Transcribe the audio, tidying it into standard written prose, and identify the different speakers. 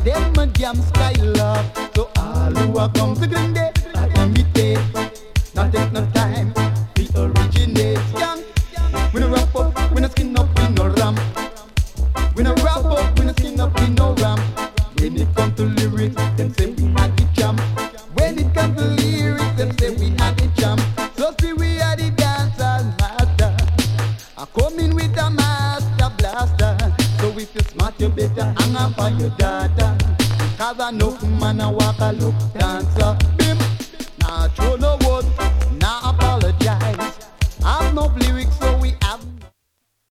Speaker 1: them a jam Skylark. So all who are come to Glendale, I imitate. Not take no time, we originate. Young, we no wrap up, we no skin up, we no ram. We no wrap up, we no skin up, we no ram. When it come to lyrics, them say we are the jam. When it come to lyrics, them say we are the jam. So see we are the dancers master. I come in with a master blaster. So if you're smart, you better hang up on your data. Cause I know man a walk a look dancer.